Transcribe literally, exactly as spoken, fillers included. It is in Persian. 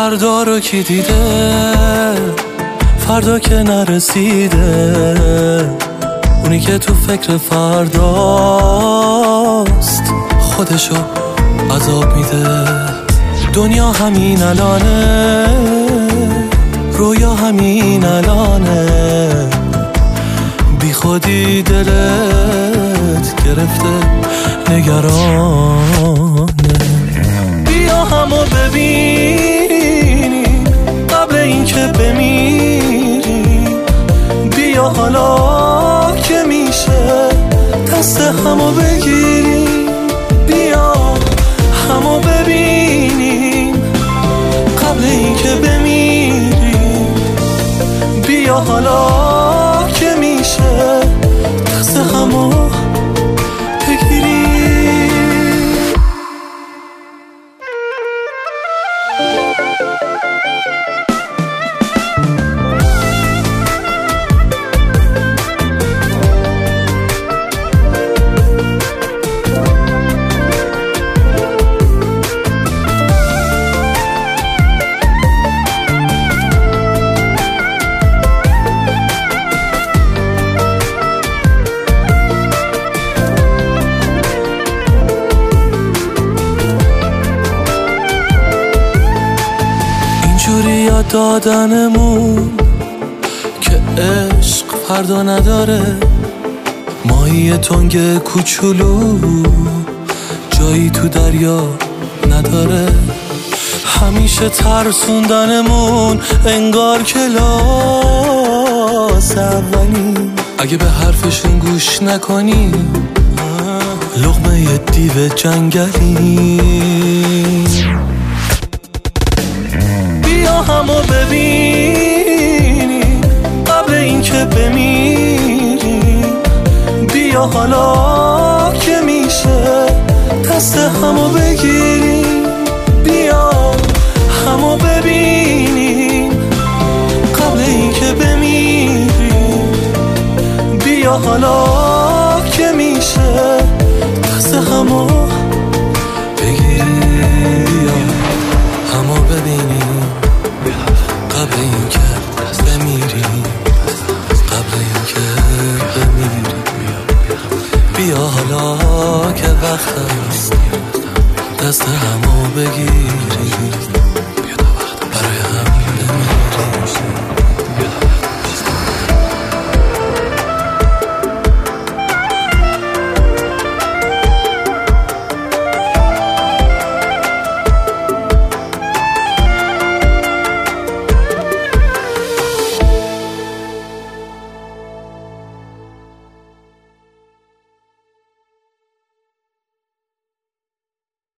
فردا رو کی دیده، فردا که نرسیده، اونی که تو فکر فرداست خودشو عذاب میده. دنیا همین الانه، رویا همین الانه، بی خودی دلت گرفته نگرانه. بیا همو ببینیم قبل این که بمیریم، بیا حالا که میشه دست همو بگیریم، بیا همو ببینیم قبل این که بمیریم، بیا حالا که میشه دست همو بگیریم. اینجوری یاد دادنمون که عشق فردا نداره، ماهی تنگ کوچولو جایی تو دریا نداره. همیشه ترسوندنمون انگار که لاس اولیم، اگه به حرفشون گوش نکنی لقمه ی دیو جنگلیم. بیا همو ببینیم قبل این که بمیریم، بیا حالا که میشه دست همو بگیریم، بیا همو ببینیم قبل این که بمیریم، بیا حالا که میشه دست همو بگیریم، بیا همو ببینیم قبل این که بمیریم، قبل این که بمیریم، بیا حالا که وقت هست دست همو بگیریم.